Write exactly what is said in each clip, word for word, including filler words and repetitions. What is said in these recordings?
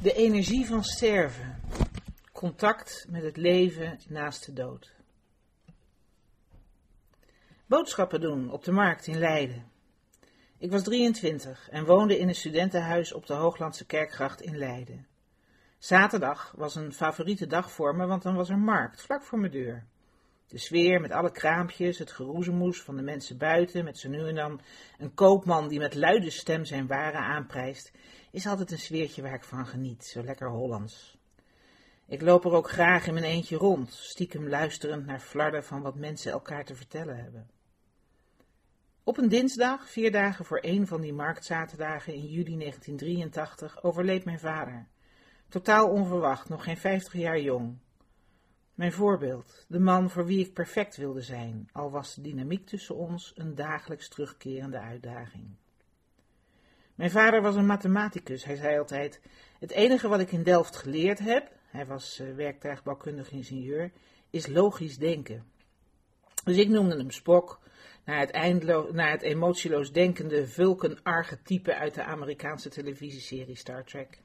De energie van sterven. Contact met het leven naast de dood. Boodschappen doen op de markt in Leiden. Ik was drieëntwintig en woonde in een studentenhuis op de Hooglandse Kerkgracht in Leiden. Zaterdag was een favoriete dag voor me, want dan was er markt, vlak voor mijn deur. De sfeer met alle kraampjes, het geroezemoes van de mensen buiten, met zo nu en dan een koopman die met luide stem zijn waren aanprijst, is altijd een sfeertje waar ik van geniet, zo lekker Hollands. Ik loop er ook graag in mijn eentje rond, stiekem luisterend naar flarden van wat mensen elkaar te vertellen hebben. Op een dinsdag, vier dagen voor een van die marktzaterdagen in juli negentien drieëntachtig, overleed mijn vader. Totaal onverwacht, nog geen vijftig jaar jong. Mijn voorbeeld, de man voor wie ik perfect wilde zijn, al was de dynamiek tussen ons een dagelijks terugkerende uitdaging. Mijn vader was een mathematicus, hij zei altijd, het enige wat ik in Delft geleerd heb, hij was uh, werktuigbouwkundig ingenieur, is logisch denken. Dus ik noemde hem Spock, naar het, eindelo- naar het emotieloos denkende Vulcan-archetype uit de Amerikaanse televisieserie Star Trek.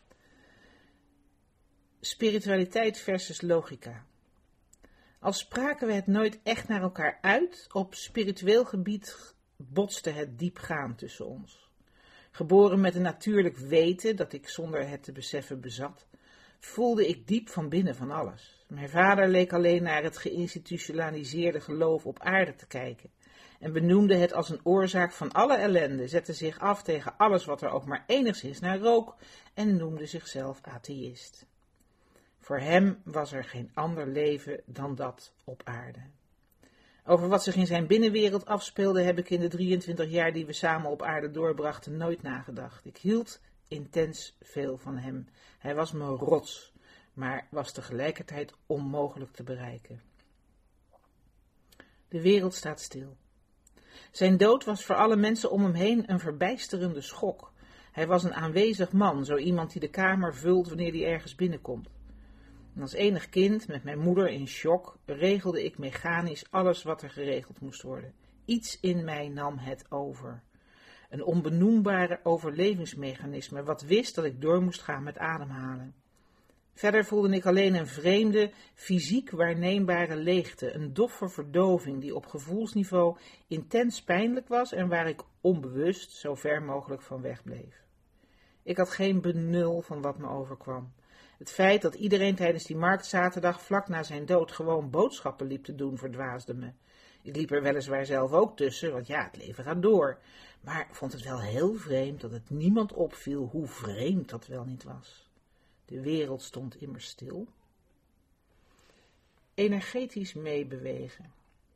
Spiritualiteit versus logica. Al spraken we het nooit echt naar elkaar uit, op spiritueel gebied botste het diepgaand tussen ons. Geboren met een natuurlijk weten dat ik zonder het te beseffen bezat, voelde ik diep van binnen van alles. Mijn vader leek alleen naar het geïnstitutionaliseerde geloof op aarde te kijken en benoemde het als een oorzaak van alle ellende, zette zich af tegen alles wat er ook maar enigszins naar rook en noemde zichzelf atheïst. Voor hem was er geen ander leven dan dat op aarde. Over wat zich in zijn binnenwereld afspeelde heb ik in de drieëntwintig jaar die we samen op aarde doorbrachten nooit nagedacht. Ik hield intens veel van hem. Hij was mijn rots, maar was tegelijkertijd onmogelijk te bereiken. De wereld staat stil. Zijn dood was voor alle mensen om hem heen een verbijsterende schok. Hij was een aanwezig man, zo iemand die de kamer vult wanneer hij ergens binnenkomt. En als enig kind, met mijn moeder in shock, regelde ik mechanisch alles wat er geregeld moest worden. Iets in mij nam het over. Een onbenoembare overlevingsmechanisme, wat wist dat ik door moest gaan met ademhalen. Verder voelde ik alleen een vreemde, fysiek waarneembare leegte, een doffe verdoving die op gevoelsniveau intens pijnlijk was en waar ik onbewust zo ver mogelijk van wegbleef. Ik had geen benul van wat me overkwam. Het feit dat iedereen tijdens die marktzaterdag vlak na zijn dood gewoon boodschappen liep te doen verdwaasde me. Ik liep er weliswaar zelf ook tussen, want ja, het leven gaat door. Maar vond het wel heel vreemd dat het niemand opviel hoe vreemd dat wel niet was. De wereld stond immers stil. Energetisch meebewegen.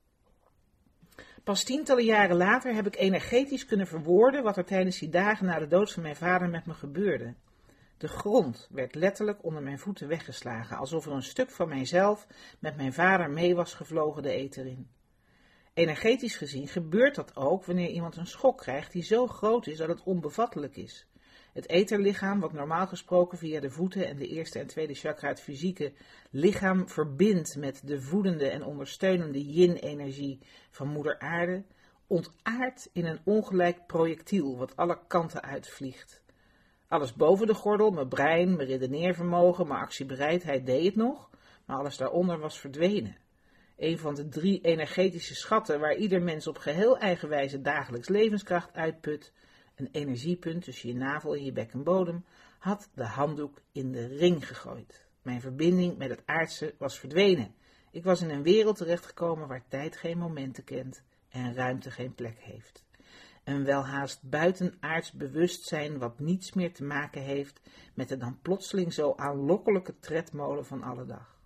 Pas tientallen jaren later heb ik energetisch kunnen verwoorden wat er tijdens die dagen na de dood van mijn vader met me gebeurde. De grond werd letterlijk onder mijn voeten weggeslagen, alsof er een stuk van mijzelf met mijn vader mee was gevlogen de ether in. Energetisch gezien gebeurt dat ook wanneer iemand een schok krijgt die zo groot is dat het onbevattelijk is. Het etherlichaam, wat normaal gesproken via de voeten en de eerste en tweede chakra het fysieke lichaam verbindt met de voedende en ondersteunende yin-energie van moeder aarde, ontaardt in een ongelijk projectiel wat alle kanten uitvliegt. Alles boven de gordel, mijn brein, mijn redeneervermogen, mijn actiebereidheid deed het nog, maar alles daaronder was verdwenen. Een van de drie energetische schatten waar ieder mens op geheel eigen wijze dagelijks levenskracht uitput, een energiepunt tussen je navel en je bekkenbodem, had de handdoek in de ring gegooid. Mijn verbinding met het aardse was verdwenen. Ik was in een wereld terechtgekomen waar tijd geen momenten kent en ruimte geen plek heeft. Een welhaast buitenaards bewustzijn wat niets meer te maken heeft met de dan plotseling zo aanlokkelijke tredmolen van alle dag.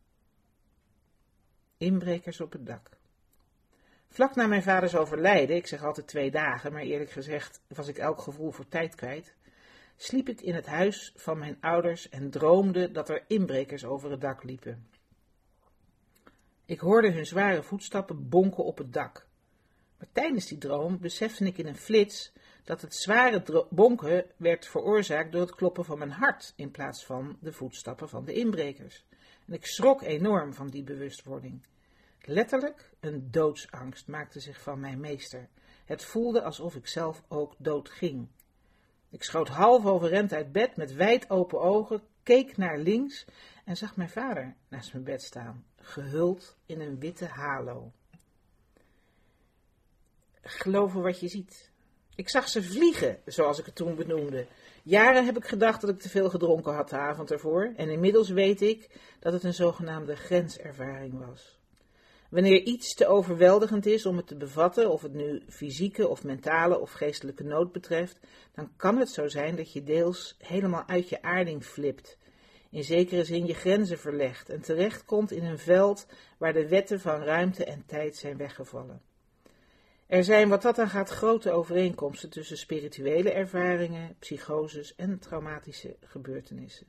Inbrekers op het dak. Vlak na mijn vaders overlijden, ik zeg altijd twee dagen, maar eerlijk gezegd was ik elk gevoel voor tijd kwijt, sliep ik in het huis van mijn ouders en droomde dat er inbrekers over het dak liepen. Ik hoorde hun zware voetstappen bonken op het dak. Maar tijdens die droom besefte ik in een flits dat het zware dro- bonken werd veroorzaakt door het kloppen van mijn hart in plaats van de voetstappen van de inbrekers. En ik schrok enorm van die bewustwording. Letterlijk een doodsangst maakte zich van mij meester. Het voelde alsof ik zelf ook dood ging. Ik schoot half overeind uit bed met wijd open ogen, keek naar links en zag mijn vader naast mijn bed staan, gehuld in een witte halo. Geloven wat je ziet. Ik zag ze vliegen, zoals ik het toen benoemde. Jaren heb ik gedacht dat ik te veel gedronken had de avond ervoor en inmiddels weet ik dat het een zogenaamde grenservaring was. Wanneer iets te overweldigend is om het te bevatten, of het nu fysieke of mentale of geestelijke nood betreft, dan kan het zo zijn dat je deels helemaal uit je aarding flipt, in zekere zin je grenzen verlegt en terechtkomt in een veld waar de wetten van ruimte en tijd zijn weggevallen. Er zijn wat dat aan gaat grote overeenkomsten tussen spirituele ervaringen, psychoses en traumatische gebeurtenissen.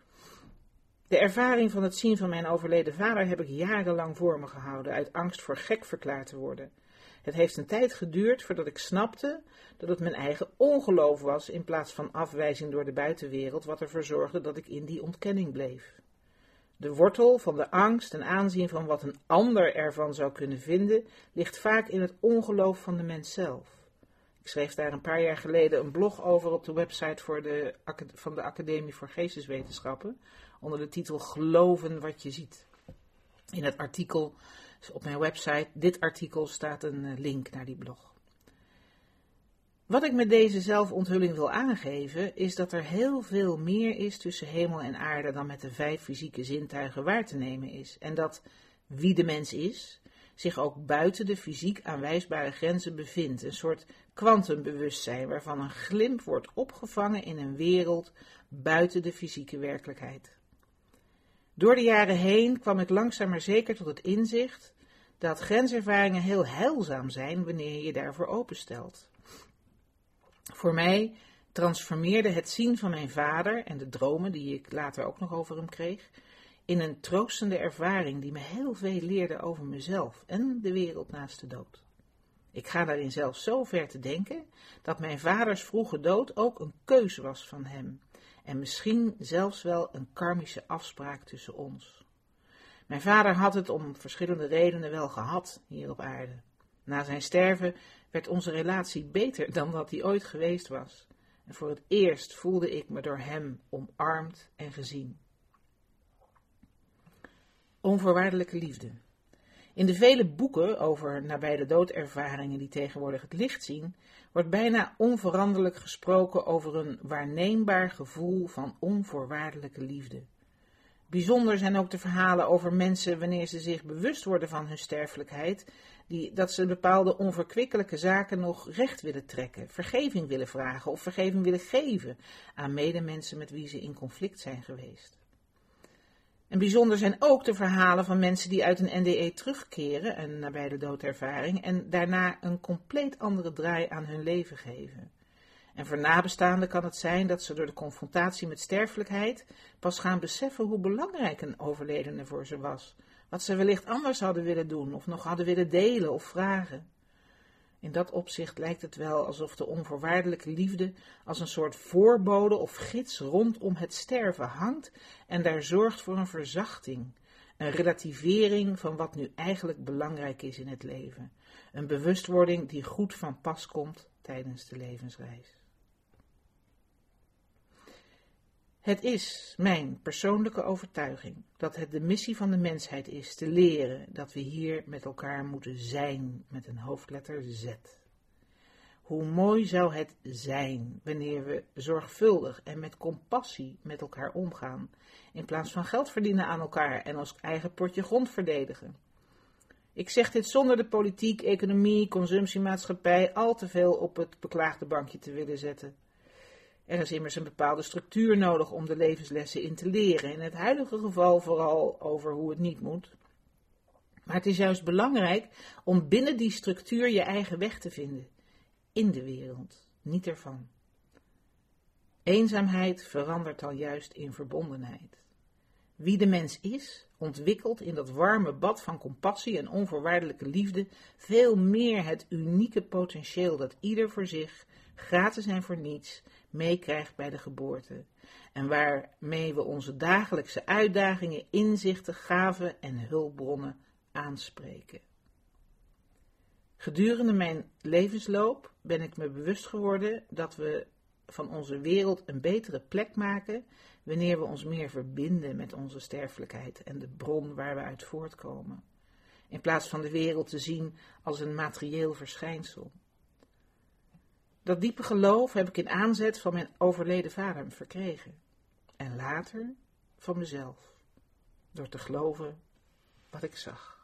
De ervaring van het zien van mijn overleden vader heb ik jarenlang voor me gehouden, uit angst voor gek verklaard te worden. Het heeft een tijd geduurd voordat ik snapte dat het mijn eigen ongeloof was, in plaats van afwijzing door de buitenwereld, wat ervoor zorgde dat ik in die ontkenning bleef. De wortel van de angst en aanzien van wat een ander ervan zou kunnen vinden, ligt vaak in het ongeloof van de mens zelf. Ik schreef daar een paar jaar geleden een blog over op de website voor de, van de Academie voor Geesteswetenschappen, onder de titel Geloven wat je ziet. In het artikel op mijn website, dit artikel, staat een link naar die blog. Wat ik met deze zelfonthulling wil aangeven, is dat er heel veel meer is tussen hemel en aarde dan met de vijf fysieke zintuigen waar te nemen is. En dat wie de mens is, zich ook buiten de fysiek aanwijsbare grenzen bevindt. Een soort kwantumbewustzijn waarvan een glimp wordt opgevangen in een wereld buiten de fysieke werkelijkheid. Door de jaren heen kwam ik langzaam maar zeker tot het inzicht dat grenservaringen heel heilzaam zijn wanneer je je daarvoor openstelt. Voor mij transformeerde het zien van mijn vader en de dromen die ik later ook nog over hem kreeg, in een troostende ervaring die me heel veel leerde over mezelf en de wereld naast de dood. Ik ga daarin zelfs zo ver te denken dat mijn vaders vroege dood ook een keuze was van hem en misschien zelfs wel een karmische afspraak tussen ons. Mijn vader had het om verschillende redenen wel gehad hier op aarde. Na zijn sterven werd onze relatie beter dan dat die ooit geweest was. En voor het eerst voelde ik me door hem omarmd en gezien. Onvoorwaardelijke liefde. In de vele boeken over nabij de doodervaringen die tegenwoordig het licht zien, wordt bijna onveranderlijk gesproken over een waarneembaar gevoel van onvoorwaardelijke liefde. Bijzonder zijn ook de verhalen over mensen wanneer ze zich bewust worden van hun sterfelijkheid, die, dat ze bepaalde onverkwikkelijke zaken nog recht willen trekken, vergeving willen vragen of vergeving willen geven aan medemensen met wie ze in conflict zijn geweest. En bijzonder zijn ook de verhalen van mensen die uit een N D E terugkeren, een nabij de doodervaring, en daarna een compleet andere draai aan hun leven geven. En voor nabestaanden kan het zijn dat ze door de confrontatie met sterfelijkheid pas gaan beseffen hoe belangrijk een overledene voor ze was, wat ze wellicht anders hadden willen doen of nog hadden willen delen of vragen. In dat opzicht lijkt het wel alsof de onvoorwaardelijke liefde als een soort voorbode of gids rondom het sterven hangt en daar zorgt voor een verzachting, een relativering van wat nu eigenlijk belangrijk is in het leven, een bewustwording die goed van pas komt tijdens de levensreis. Het is mijn persoonlijke overtuiging dat het de missie van de mensheid is te leren dat we hier met elkaar moeten zijn met een hoofdletter Z. Hoe mooi zou het zijn wanneer we zorgvuldig en met compassie met elkaar omgaan, in plaats van geld verdienen aan elkaar en ons eigen potje grond verdedigen. Ik zeg dit zonder de politiek, economie, consumptiemaatschappij al te veel op het beklaagde bankje te willen zetten. Er is immers een bepaalde structuur nodig om de levenslessen in te leren, in het huidige geval vooral over hoe het niet moet. Maar het is juist belangrijk om binnen die structuur je eigen weg te vinden, in de wereld, niet ervan. Eenzaamheid verandert dan juist in verbondenheid. Wie de mens is, ontwikkelt in dat warme bad van compassie en onvoorwaardelijke liefde veel meer het unieke potentieel dat ieder voor zich, gratis en voor niets, meekrijgt bij de geboorte en waarmee we onze dagelijkse uitdagingen, inzichten, gaven en hulpbronnen aanspreken. Gedurende mijn levensloop ben ik me bewust geworden dat we van onze wereld een betere plek maken wanneer we ons meer verbinden met onze sterfelijkheid en de bron waar we uit voortkomen, in plaats van de wereld te zien als een materieel verschijnsel. Dat diepe geloof heb ik in aanzet van mijn overleden vader verkregen en later van mezelf, door te geloven wat ik zag.